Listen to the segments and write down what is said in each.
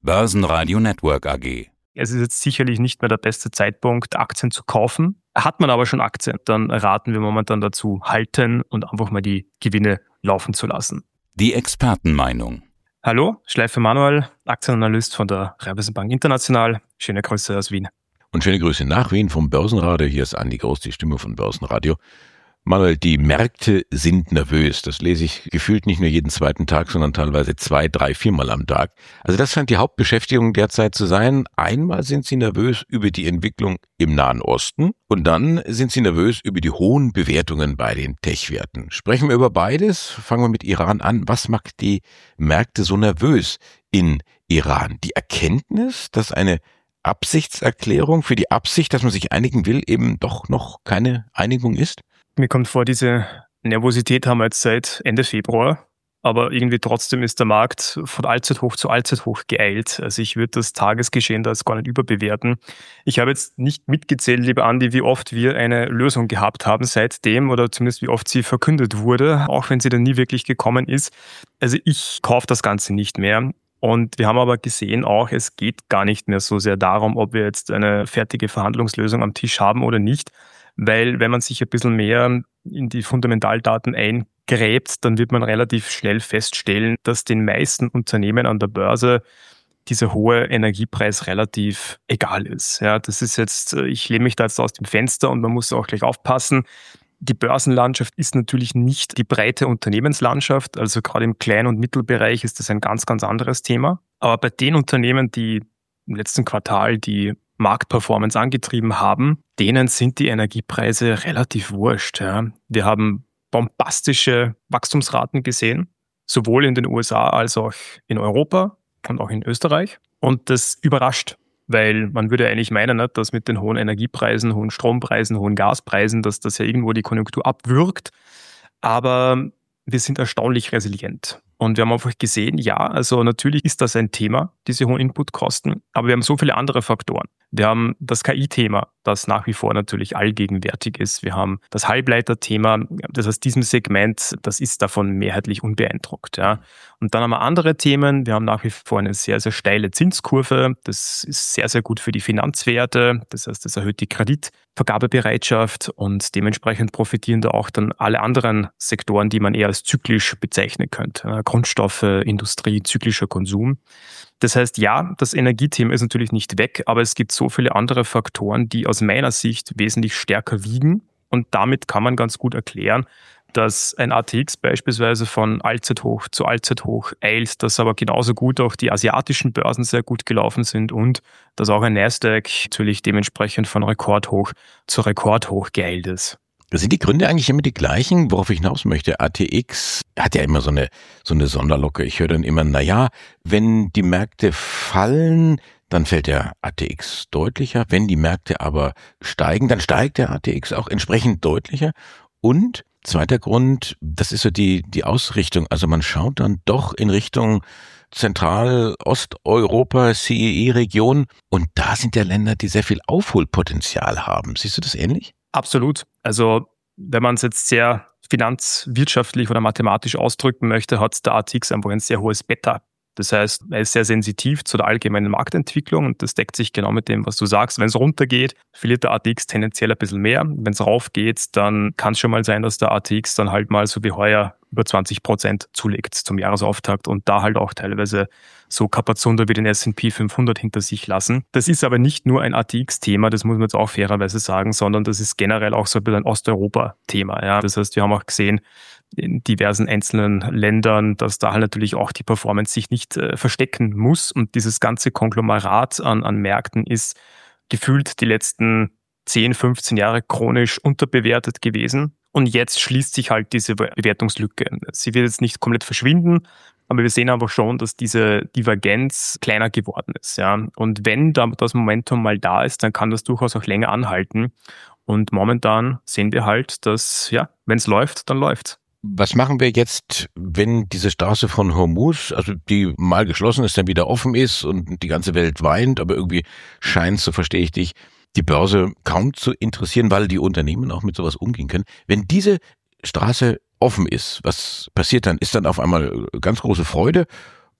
Börsenradio Network AG. Es ist jetzt sicherlich nicht mehr der beste Zeitpunkt, Aktien zu kaufen. Hat man aber schon Aktien, dann raten wir momentan dazu, halten und einfach mal die Gewinne laufen zu lassen. Die Expertenmeinung. Hallo, Schleifer Manuel, Aktienanalyst von der Raiffeisen Bank International. Schöne Grüße aus Wien. Und schöne Grüße nach Wien vom Börsenradio. Hier ist Andi Groß, die Stimme von Börsenradio. Manuel, die Märkte sind nervös. Das lese ich gefühlt nicht nur jeden zweiten Tag, sondern teilweise 2, 3, 4 Mal am Tag. Also das scheint die Hauptbeschäftigung derzeit zu sein. Einmal sind sie nervös über die Entwicklung im Nahen Osten und dann sind sie nervös über die hohen Bewertungen bei den Tech-Werten. Sprechen wir über beides. Fangen wir mit Iran an. Was macht die Märkte so nervös in Iran? Die Erkenntnis, dass eine Absichtserklärung für die Absicht, dass man sich einigen will, eben doch noch keine Einigung ist? Mir kommt vor, diese Nervosität haben wir jetzt seit Ende Februar, aber irgendwie trotzdem ist der Markt von Allzeithoch zu Allzeithoch geeilt. Also ich würde das Tagesgeschehen da jetzt gar nicht überbewerten. Ich habe jetzt nicht mitgezählt, lieber Andi, wie oft wir eine Lösung gehabt haben seitdem oder zumindest wie oft sie verkündet wurde, auch wenn sie dann nie wirklich gekommen ist. Also ich kaufe das Ganze nicht mehr. Und wir haben aber gesehen auch, es geht gar nicht mehr so sehr darum, ob wir jetzt eine fertige Verhandlungslösung am Tisch haben oder nicht. Weil wenn man sich ein bisschen mehr in die Fundamentaldaten eingräbt, dann wird man relativ schnell feststellen, dass den meisten Unternehmen an der Börse dieser hohe Energiepreis relativ egal ist. Ja, das ist jetzt, ich lehne mich da jetzt aus dem Fenster und man muss auch gleich aufpassen. Die Börsenlandschaft ist natürlich nicht die breite Unternehmenslandschaft. Also gerade im Klein- und Mittelbereich ist das ein ganz, ganz anderes Thema. Aber bei den Unternehmen, die im letzten Quartal die Marktperformance angetrieben haben, denen sind die Energiepreise relativ wurscht. Ja. Wir haben bombastische Wachstumsraten gesehen, sowohl in den USA als auch in Europa und auch in Österreich. Und das überrascht, weil man würde eigentlich meinen, dass mit den hohen Energiepreisen, hohen Strompreisen, hohen Gaspreisen, dass das ja irgendwo die Konjunktur abwürgt. Aber wir sind erstaunlich resilient. Und wir haben einfach gesehen, ja, also natürlich ist das ein Thema, diese hohen Inputkosten, aber wir haben so viele andere Faktoren. Wir haben das KI-Thema, das nach wie vor natürlich allgegenwärtig ist. Wir haben das Halbleiterthema, das aus diesem Segment, das ist davon mehrheitlich unbeeindruckt. Ja. Und dann haben wir andere Themen. Wir haben nach wie vor eine sehr, sehr steile Zinskurve. Das ist sehr, sehr gut für die Finanzwerte. Das heißt, das erhöht die Kreditvergabebereitschaft und dementsprechend profitieren da auch dann alle anderen Sektoren, die man eher als zyklisch bezeichnen könnte. Grundstoffe, Industrie, zyklischer Konsum. Das heißt, ja, das Energiethema ist natürlich nicht weg, aber es gibt so viele andere Faktoren, die aus meiner Sicht wesentlich stärker wiegen. Und damit kann man ganz gut erklären, dass ein ATX beispielsweise von Allzeithoch zu Allzeithoch eilt, dass aber genauso gut auch die asiatischen Börsen sehr gut gelaufen sind und dass auch ein Nasdaq natürlich dementsprechend von Rekordhoch zu Rekordhoch geeilt ist. Sind die Gründe eigentlich immer die gleichen, worauf ich hinaus möchte? ATX hat ja immer so eine Sonderlocke. Ich höre dann immer, wenn die Märkte fallen, dann fällt der ATX deutlicher. Wenn die Märkte aber steigen, dann steigt der ATX auch entsprechend deutlicher. Und zweiter Grund, das ist so die Ausrichtung. Also man schaut dann doch in Richtung Zentral-Osteuropa, CEE-Region. Und da sind ja Länder, die sehr viel Aufholpotenzial haben. Siehst du das ähnlich? Absolut. Also wenn man es jetzt sehr finanzwirtschaftlich oder mathematisch ausdrücken möchte, hat der ATX einfach ein sehr hohes Beta. Das heißt, er ist sehr sensitiv zu der allgemeinen Marktentwicklung und das deckt sich genau mit dem, was du sagst. Wenn es runtergeht, verliert der ATX tendenziell ein bisschen mehr. Wenn es raufgeht, dann kann es schon mal sein, dass der ATX dann halt mal so wie heuer über 20% zulegt zum Jahresauftakt und da halt auch teilweise so Kapazunder wie den S&P 500 hinter sich lassen. Das ist aber nicht nur ein ATX-Thema, das muss man jetzt auch fairerweise sagen, sondern das ist generell auch so ein bisschen ein Osteuropa-Thema. Ja. Das heißt, wir haben auch gesehen, in diversen einzelnen Ländern, dass da halt natürlich auch die Performance sich nicht verstecken muss. Und dieses ganze Konglomerat an Märkten ist gefühlt die letzten 10, 15 Jahre chronisch unterbewertet gewesen. Und jetzt schließt sich halt diese Bewertungslücke. Sie wird jetzt nicht komplett verschwinden, aber wir sehen einfach schon, dass diese Divergenz kleiner geworden ist. Ja. Und wenn da das Momentum mal da ist, dann kann das durchaus auch länger anhalten. Und momentan sehen wir halt, dass, ja, wenn es läuft, dann läuft. Was machen wir jetzt, wenn diese Straße von Hormuz, also die mal geschlossen ist, dann wieder offen ist und die ganze Welt weint, aber irgendwie scheint, so verstehe ich dich, die Börse kaum zu interessieren, weil die Unternehmen auch mit sowas umgehen können. Wenn diese Straße offen ist, was passiert dann? Ist dann auf einmal ganz große Freude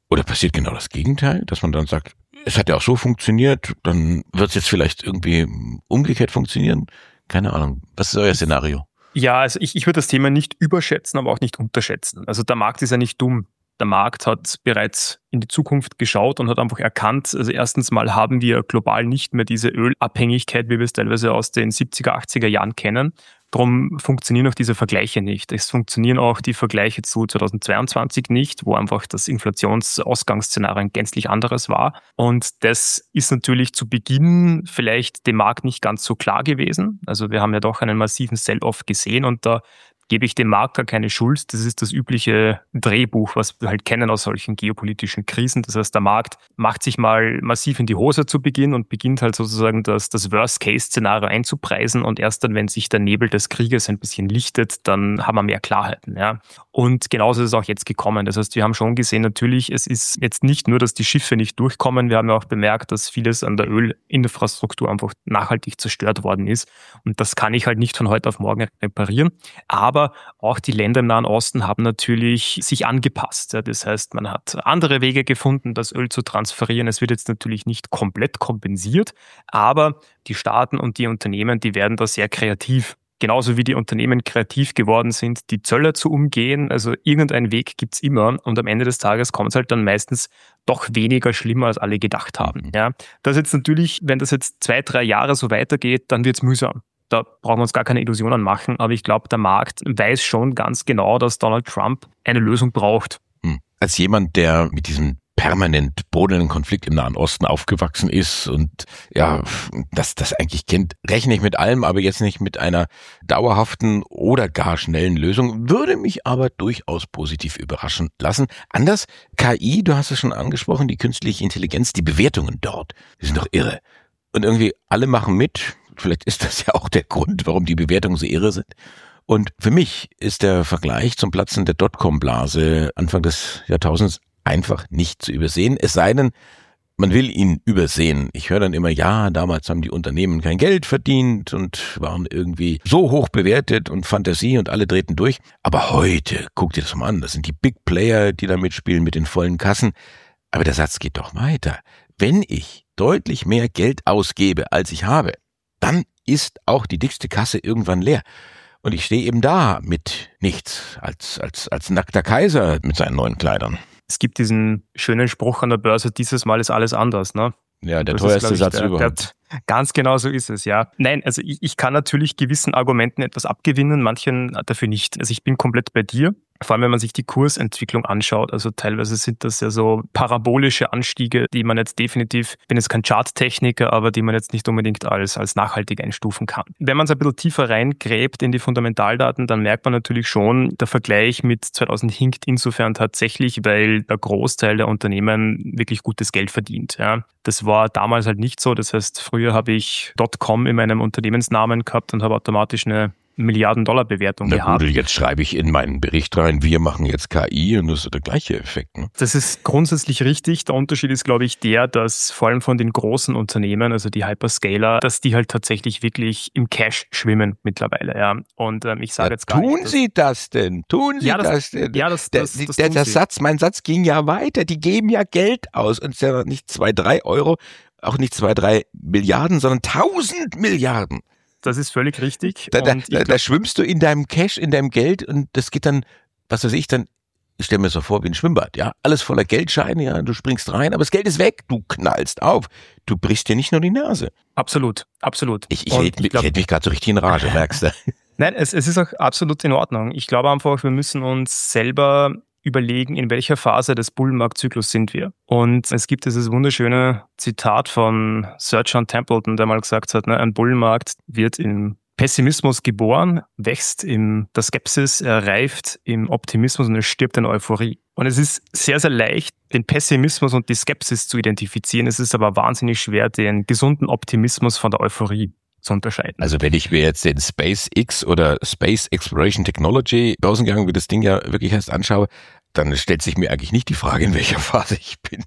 Oder passiert genau das Gegenteil, dass man dann sagt, es hat ja auch so funktioniert, dann wird es jetzt vielleicht irgendwie umgekehrt funktionieren? Keine Ahnung. Was ist euer Szenario? Ja, also ich würde das Thema nicht überschätzen, aber auch nicht unterschätzen. Also der Markt ist ja nicht dumm. Der Markt hat bereits in die Zukunft geschaut und hat einfach erkannt, also erstens mal haben wir global nicht mehr diese Ölabhängigkeit, wie wir es teilweise aus den 70er, 80er Jahren kennen. Darum funktionieren auch diese Vergleiche nicht. Es funktionieren auch die Vergleiche zu 2022 nicht, wo einfach das Inflationsausgangsszenario ein gänzlich anderes war. Und das ist natürlich zu Beginn vielleicht dem Markt nicht ganz so klar gewesen. Also wir haben ja doch einen massiven Sell-off gesehen und da gebe ich dem Markt gar keine Schuld. Das ist das übliche Drehbuch, was wir halt kennen aus solchen geopolitischen Krisen. Das heißt, der Markt macht sich mal massiv in die Hose zu Beginn und beginnt halt sozusagen das Worst-Case-Szenario einzupreisen und erst dann, wenn sich der Nebel des Krieges ein bisschen lichtet, dann haben wir mehr Klarheiten. Ja. Und genauso ist es auch jetzt gekommen. Das heißt, wir haben schon gesehen, natürlich, es ist jetzt nicht nur, dass die Schiffe nicht durchkommen. Wir haben ja auch bemerkt, dass vieles an der Ölinfrastruktur einfach nachhaltig zerstört worden ist. Und das kann ich halt nicht von heute auf morgen reparieren. Aber auch die Länder im Nahen Osten haben natürlich sich angepasst. Ja, das heißt, man hat andere Wege gefunden, das Öl zu transferieren. Es wird jetzt natürlich nicht komplett kompensiert, aber die Staaten und die Unternehmen, die werden da sehr kreativ. Genauso wie die Unternehmen kreativ geworden sind, die Zölle zu umgehen. Also irgendeinen Weg gibt's immer und am Ende des Tages kommt es halt dann meistens doch weniger schlimmer, als alle gedacht haben. Ja, das jetzt natürlich, wenn das jetzt 2-3 Jahre so weitergeht, dann wird's mühsam. Da brauchen wir uns gar keine Illusionen machen, aber ich glaube, der Markt weiß schon ganz genau, dass Donald Trump eine Lösung braucht. Als jemand, der mit diesem permanent brodelnden Konflikt im Nahen Osten aufgewachsen ist und ja, das eigentlich kennt, rechne ich mit allem, aber jetzt nicht mit einer dauerhaften oder gar schnellen Lösung, würde mich aber durchaus positiv überraschen lassen. Anders, KI, du hast es schon angesprochen, die künstliche Intelligenz, die Bewertungen dort, die sind doch irre. Und irgendwie alle machen mit. Vielleicht ist das ja auch der Grund, warum die Bewertungen so irre sind. Und für mich ist der Vergleich zum Platzen der Dotcom-Blase Anfang des Jahrtausends einfach nicht zu übersehen. Es sei denn, man will ihn übersehen. Ich höre dann immer, ja, damals haben die Unternehmen kein Geld verdient und waren irgendwie so hoch bewertet und Fantasie und alle drehten durch. Aber heute, guck dir das mal an, das sind die Big Player, die da mitspielen mit den vollen Kassen. Aber der Satz geht doch weiter. Wenn ich deutlich mehr Geld ausgebe, als ich habe, dann ist auch die dickste Kasse irgendwann leer. Und ich stehe eben da mit nichts, als nackter Kaiser mit seinen neuen Kleidern. Es gibt diesen schönen Spruch an der Börse, dieses Mal ist alles anders, ne? Ja, der teuerste Satz überhaupt. Ganz genau so ist es, ja. Nein, also ich kann natürlich gewissen Argumenten etwas abgewinnen, manchen dafür nicht. Also ich bin komplett bei dir. Vor allem, wenn man sich die Kursentwicklung anschaut, also teilweise sind das ja so parabolische Anstiege, die man jetzt definitiv, ich bin jetzt kein Charttechniker, aber die man jetzt nicht unbedingt als nachhaltig einstufen kann. Wenn man es ein bisschen tiefer reingräbt in die Fundamentaldaten, dann merkt man natürlich schon, der Vergleich mit 2000 hinkt insofern tatsächlich, weil der Großteil der Unternehmen wirklich gutes Geld verdient. Ja. Das war damals halt nicht so. Das heißt, früher habe ich .com in meinem Unternehmensnamen gehabt und habe automatisch eine Milliarden-Dollar-Bewertung gehabt. Gut, jetzt schreibe ich in meinen Bericht rein, wir machen jetzt KI und das ist der gleiche Effekt. Ne? Das ist grundsätzlich richtig. Der Unterschied ist, glaube ich, der, dass vor allem von den großen Unternehmen, also die Hyperscaler, dass die halt tatsächlich wirklich im Cash schwimmen mittlerweile. Ja. Und ich sage jetzt gar nicht... Tun Sie das denn? Tun Sie das denn? Ja, der Satz, mein Satz ging ja weiter. Die geben ja Geld aus und es ist ja nicht 2-3 Euro, auch nicht 2-3 Milliarden, sondern 1000 Milliarden. Das ist völlig richtig. Da schwimmst du in deinem Cash, in deinem Geld und das geht dann, was weiß ich, ich stelle mir so vor wie ein Schwimmbad, ja, alles voller Geldscheine, ja, du springst rein, aber das Geld ist weg, du knallst auf, du brichst dir nicht nur die Nase. Absolut, absolut. Ich hätte mich gerade so richtig in Rage, merkst du? Nein, es ist auch absolut in Ordnung. Ich glaube einfach, wir müssen uns selber überlegen, in welcher Phase des Bullenmarktzyklus sind wir. Und es gibt dieses wunderschöne Zitat von Sir John Templeton, der mal gesagt hat, ein Bullenmarkt wird im Pessimismus geboren, wächst in der Skepsis, er reift im Optimismus und er stirbt in Euphorie. Und es ist sehr, sehr leicht, den Pessimismus und die Skepsis zu identifizieren. Es ist aber wahnsinnig schwer, den gesunden Optimismus von der Euphorie zu unterscheiden. Also wenn ich mir jetzt den SpaceX oder Space Exploration Technology Börsengang, wie das Ding ja wirklich heißt, anschaue, dann stellt sich mir eigentlich nicht die Frage, in welcher Phase ich bin.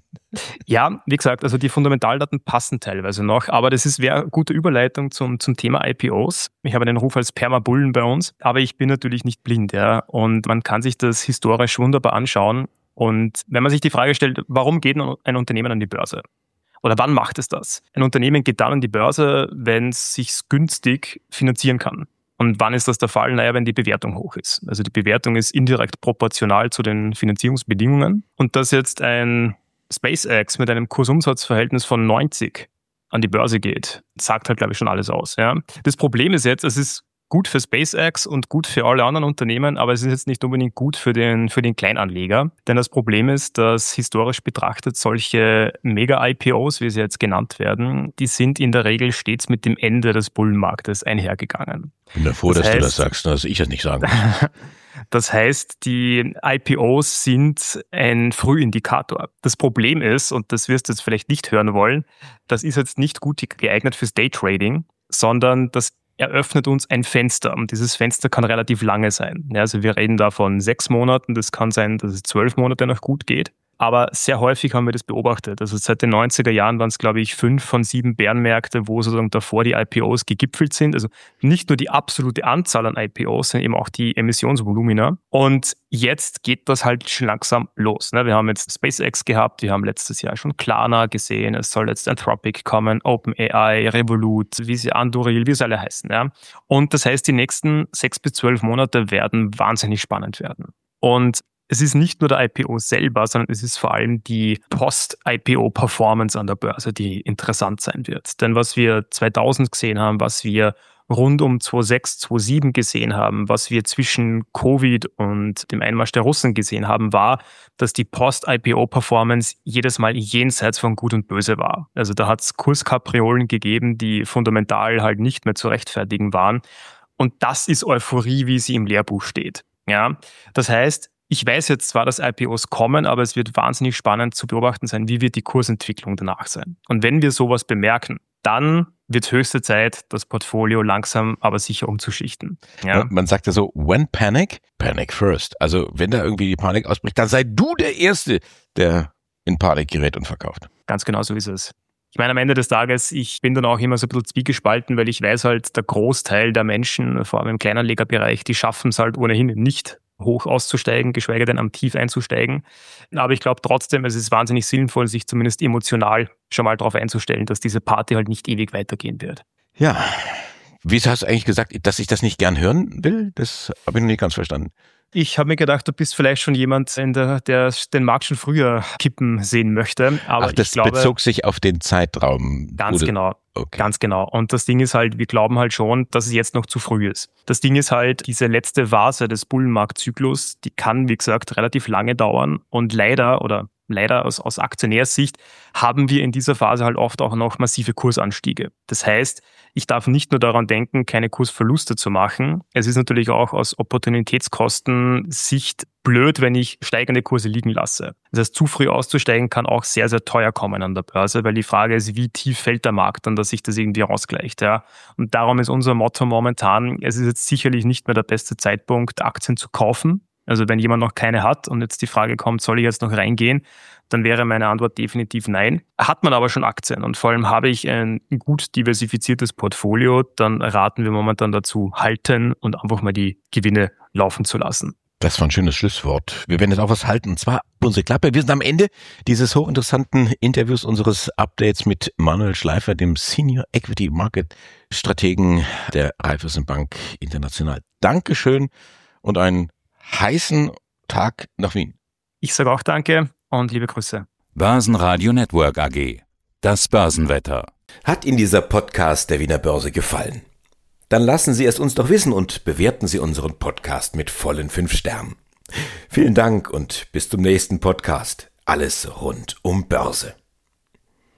Ja, wie gesagt, also die Fundamentaldaten passen teilweise noch, aber das wäre eine gute Überleitung zum Thema IPOs. Ich habe den Ruf als Permabullen bei uns, aber ich bin natürlich nicht blind, ja, und man kann sich das historisch wunderbar anschauen. Und wenn man sich die Frage stellt, warum geht ein Unternehmen an die Börse? Oder wann macht es das? Ein Unternehmen geht dann an die Börse, wenn es sich günstig finanzieren kann. Und wann ist das der Fall? Naja, wenn die Bewertung hoch ist. Also die Bewertung ist indirekt proportional zu den Finanzierungsbedingungen. Und dass jetzt ein SpaceX mit einem Kursumsatzverhältnis von 90 an die Börse geht, sagt halt, glaube ich, schon alles aus. Ja. Das Problem ist jetzt, es ist gut für SpaceX und gut für alle anderen Unternehmen, aber es ist jetzt nicht unbedingt gut für den Kleinanleger. Denn das Problem ist, dass historisch betrachtet solche Mega-IPOs, wie sie jetzt genannt werden, die sind in der Regel stets mit dem Ende des Bullenmarktes einhergegangen. Ich bin froh, dass du das sagst, dass ich das nicht sagen muss. Das heißt, die IPOs sind ein Frühindikator. Das Problem ist, und das wirst du jetzt vielleicht nicht hören wollen, das ist jetzt nicht gut geeignet fürs Daytrading, sondern das eröffnet uns ein Fenster. Und dieses Fenster kann relativ lange sein. Ja, also wir reden da von 6 Monaten. Das kann sein, dass es 12 Monate noch gut geht. Aber sehr häufig haben wir das beobachtet. Also seit den 90er Jahren waren es, glaube ich, 5 von 7 Bärenmärkte, wo sozusagen davor die IPOs gegipfelt sind. Also nicht nur die absolute Anzahl an IPOs, sondern eben auch die Emissionsvolumina. Und jetzt geht das halt schon langsam los. Wir haben jetzt SpaceX gehabt, wir haben letztes Jahr schon Klarna gesehen, es soll jetzt Anthropic kommen, OpenAI, Revolut, Anduril, wie sie alle heißen. Ja. Und das heißt, die nächsten 6 bis 12 Monate werden wahnsinnig spannend werden. Und es ist nicht nur der IPO selber, sondern es ist vor allem die Post-IPO-Performance an der Börse, die interessant sein wird. Denn was wir 2000 gesehen haben, was wir rund um 2006, 2007 gesehen haben, was wir zwischen Covid und dem Einmarsch der Russen gesehen haben, war, dass die Post-IPO-Performance jedes Mal jenseits von Gut und Böse war. Also da hat es Kurskapriolen gegeben, die fundamental halt nicht mehr zu rechtfertigen waren. Und das ist Euphorie, wie sie im Lehrbuch steht. Ja, das heißt, ich weiß jetzt zwar, dass IPOs kommen, aber es wird wahnsinnig spannend zu beobachten sein, wie wird die Kursentwicklung danach sein. Und wenn wir sowas bemerken, dann wird höchste Zeit, das Portfolio langsam aber sicher umzuschichten. Ja. Man sagt ja so, when panic, panic first. Also wenn da irgendwie die Panik ausbricht, dann sei du der Erste, der in Panik gerät und verkauft. Ganz genau so ist es. Ich meine, am Ende des Tages, ich bin dann auch immer so ein bisschen zwiegespalten, weil ich weiß halt, der Großteil der Menschen, vor allem im Kleinanlegerbereich, die schaffen es halt ohnehin nicht, hoch auszusteigen, geschweige denn am Tief einzusteigen. Aber ich glaube trotzdem, es ist wahnsinnig sinnvoll, sich zumindest emotional schon mal darauf einzustellen, dass diese Party halt nicht ewig weitergehen wird. Ja, wieso hast du eigentlich gesagt, dass ich das nicht gern hören will? Das habe ich noch nicht ganz verstanden. Ich habe mir gedacht, du bist vielleicht schon jemand, der den Markt schon früher kippen sehen möchte. Aber ach, das ich glaube, bezog sich auf den Zeitraum. Ganz genau. Okay. Ganz genau. Und das Ding ist halt, wir glauben halt schon, dass es jetzt noch zu früh ist. Das Ding ist halt, diese letzte Phase des Bullenmarktzyklus, die kann, wie gesagt, relativ lange dauern. Und leider aus Aktionärssicht haben wir in dieser Phase halt oft auch noch massive Kursanstiege. Das heißt, ich darf nicht nur daran denken, keine Kursverluste zu machen. Es ist natürlich auch aus Opportunitätskosten-Sicht blöd, wenn ich steigende Kurse liegen lasse. Das heißt, zu früh auszusteigen kann auch sehr, sehr teuer kommen an der Börse, weil die Frage ist, wie tief fällt der Markt dann, dass sich das irgendwie ausgleicht. Ja? Und darum ist unser Motto momentan, es ist jetzt sicherlich nicht mehr der beste Zeitpunkt, Aktien zu kaufen. Also wenn jemand noch keine hat und jetzt die Frage kommt, soll ich jetzt noch reingehen, dann wäre meine Antwort definitiv nein. Hat man aber schon Aktien und vor allem habe ich ein gut diversifiziertes Portfolio, dann raten wir momentan dazu, halten und einfach mal die Gewinne laufen zu lassen. Das war ein schönes Schlusswort. Wir werden jetzt auch was halten, und zwar unsere Klappe. Wir sind am Ende dieses hochinteressanten Interviews, unseres Updates mit Manuel Schleifer, dem Senior Equity Market Strategen der Raiffeisenbank International. Dankeschön und einen heißen Tag nach Wien. Ich sage auch danke und liebe Grüße. Börsenradio Network AG. Das Börsenwetter. Hat Ihnen dieser Podcast der Wiener Börse gefallen? Dann lassen Sie es uns doch wissen und bewerten Sie unseren Podcast mit vollen 5 Sternen. Vielen Dank und bis zum nächsten Podcast. Alles rund um Börse.